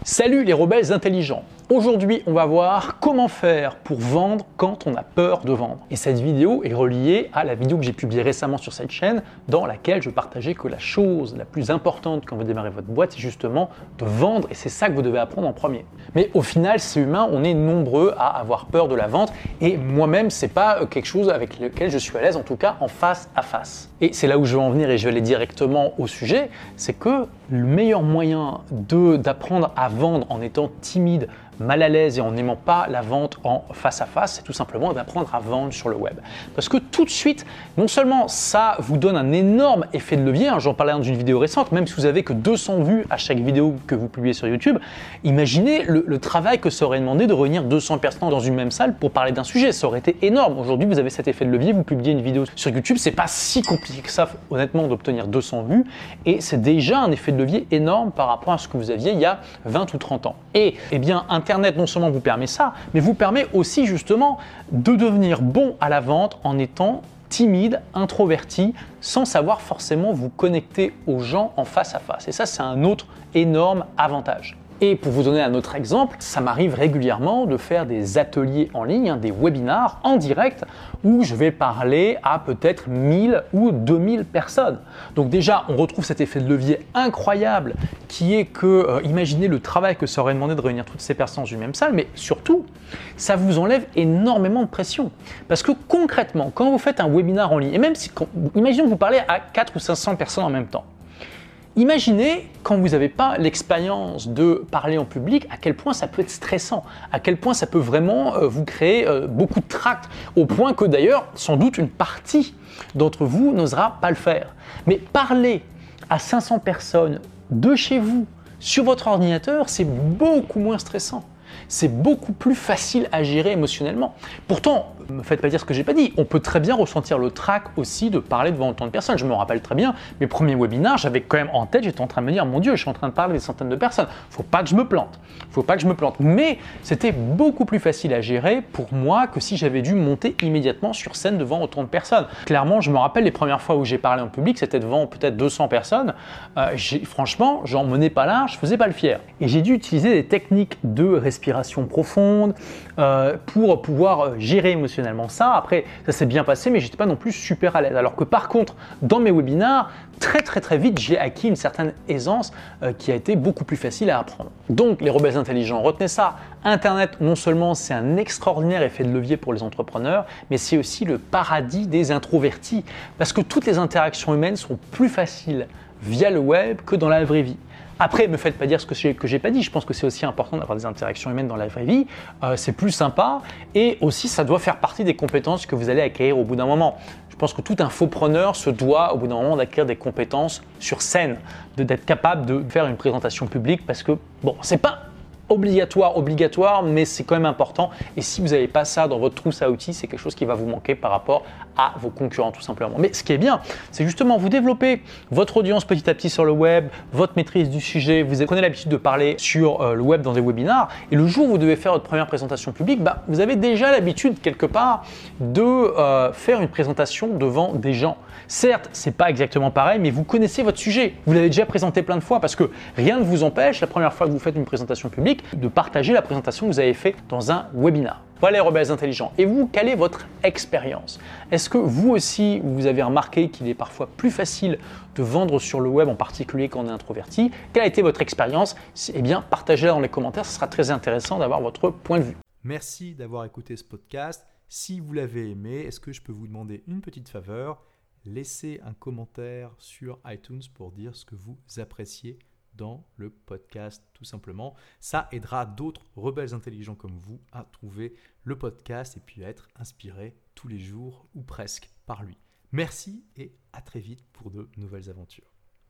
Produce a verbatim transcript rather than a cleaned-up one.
Salut les rebelles intelligents! Aujourd'hui, on va voir comment faire pour vendre quand on a peur de vendre. Et cette vidéo est reliée à la vidéo que j'ai publiée récemment sur cette chaîne dans laquelle je partageais que la chose la plus importante quand vous démarrez votre boîte, c'est justement de vendre et c'est ça que vous devez apprendre en premier. Mais au final, c'est humain, on est nombreux à avoir peur de la vente et moi-même, c'est pas quelque chose avec lequel je suis à l'aise, en tout cas en face à face. Et c'est là où je veux en venir et je vais aller directement au sujet, c'est que le meilleur moyen de, d'apprendre à vendre en étant timide, mal à l'aise et en n'aimant pas la vente en face à face, c'est tout simplement d'apprendre à vendre sur le web. Parce que tout de suite, non seulement ça vous donne un énorme effet de levier, hein, j'en parlais dans une vidéo récente, même si vous avez que deux cents vues à chaque vidéo que vous publiez sur YouTube, imaginez le, le travail que ça aurait demandé de réunir deux cents personnes dans une même salle pour parler d'un sujet, ça aurait été énorme. Aujourd'hui, vous avez cet effet de levier, vous publiez une vidéo sur YouTube, c'est pas si compliqué que ça, honnêtement, d'obtenir deux cents vues et c'est déjà un effet de levier énorme par rapport à ce que vous aviez il y a vingt ou trente ans. Et eh bien, Internet non seulement vous permet ça, mais vous permet aussi justement de devenir bon à la vente en étant timide, introverti, sans savoir forcément vous connecter aux gens en face à face. Et ça, c'est un autre énorme avantage. Et pour vous donner un autre exemple, ça m'arrive régulièrement de faire des ateliers en ligne, hein, des webinars en direct où je vais parler à peut-être mille ou deux mille personnes. Donc déjà, on retrouve cet effet de levier incroyable qui est que, euh, imaginez le travail que ça aurait demandé de réunir toutes ces personnes dans une même salle, mais surtout, ça vous enlève énormément de pression. Parce que concrètement, quand vous faites un webinar en ligne, et même si, quand, imaginons que vous parlez à quatre ou cinq cents personnes en même temps, imaginez quand vous n'avez pas l'expérience de parler en public, à quel point ça peut être stressant, à quel point ça peut vraiment euh, vous créer euh, beaucoup de tract, au point que d'ailleurs, sans doute une partie d'entre vous n'osera pas le faire. Mais parler à cinq cents personnes de chez vous, sur votre ordinateur, c'est beaucoup moins stressant. C'est beaucoup plus facile à gérer émotionnellement. Pourtant, ne me faites pas dire ce que j'ai pas dit, on peut très bien ressentir le trac aussi de parler devant autant de personnes. Je me rappelle très bien, mes premiers webinars, j'avais quand même en tête, j'étais en train de me dire, mon Dieu, je suis en train de parler des centaines de personnes, faut pas que je me plante, faut pas que je me plante. Mais c'était beaucoup plus facile à gérer pour moi que si j'avais dû monter immédiatement sur scène devant autant de personnes. Clairement, je me rappelle les premières fois où j'ai parlé en public, c'était devant peut-être deux cents personnes. Euh, j'ai, franchement, j'en menais pas large, je faisais pas le fier. Et j'ai dû utiliser des techniques de respiration profonde euh, pour pouvoir gérer émotionnellement ça. Après, ça s'est bien passé, mais j'étais pas non plus super à l'aise. Alors que par contre, dans mes webinars, très très très vite, j'ai acquis une certaine aisance euh, qui a été beaucoup plus facile à apprendre. Donc, les rebelles intelligents, retenez ça. Internet, non seulement c'est un extraordinaire effet de levier pour les entrepreneurs, mais c'est aussi le paradis des introvertis. Parce que toutes les interactions humaines sont plus faciles via le web que dans la vraie vie. Après, ne me faites pas dire ce que j'ai, que j'ai pas dit. Je pense que c'est aussi important d'avoir des interactions humaines dans la vraie vie. Euh, c'est plus sympa et aussi ça doit faire partie des compétences que vous allez acquérir au bout d'un moment. Je pense que tout infopreneur se doit au bout d'un moment d'acquérir des compétences sur scène, de, d'être capable de faire une présentation publique parce que bon, c'est pas obligatoire, obligatoire, mais c'est quand même important. Et si vous n'avez pas ça dans votre trousse à outils, c'est quelque chose qui va vous manquer par rapport à vos concurrents tout simplement. Mais ce qui est bien, c'est justement vous développez votre audience petit à petit sur le web, votre maîtrise du sujet, vous prenez l'habitude de parler sur euh, le web dans des webinars et le jour où vous devez faire votre première présentation publique, bah, vous avez déjà l'habitude quelque part de euh, faire une présentation devant des gens. Certes, c'est pas exactement pareil, mais vous connaissez votre sujet. Vous l'avez déjà présenté plein de fois parce que rien ne vous empêche, la première fois que vous faites une présentation publique, de partager la présentation que vous avez faite dans un webinar. Voilà les rebelles intelligents. Et vous, quelle est votre expérience? Est-ce que vous aussi, vous avez remarqué qu'il est parfois plus facile de vendre sur le web, en particulier quand on est introverti? Quelle a été votre expérience? Eh bien, partagez-la dans les commentaires, ce sera très intéressant d'avoir votre point de vue. Merci d'avoir écouté ce podcast. Si vous l'avez aimé, est-ce que je peux vous demander une petite faveur? Laissez un commentaire sur iTunes pour dire ce que vous appréciez dans le podcast tout simplement. Ça aidera d'autres rebelles intelligents comme vous à trouver le podcast et puis à être inspirés tous les jours ou presque par lui. Merci et à très vite pour de nouvelles aventures.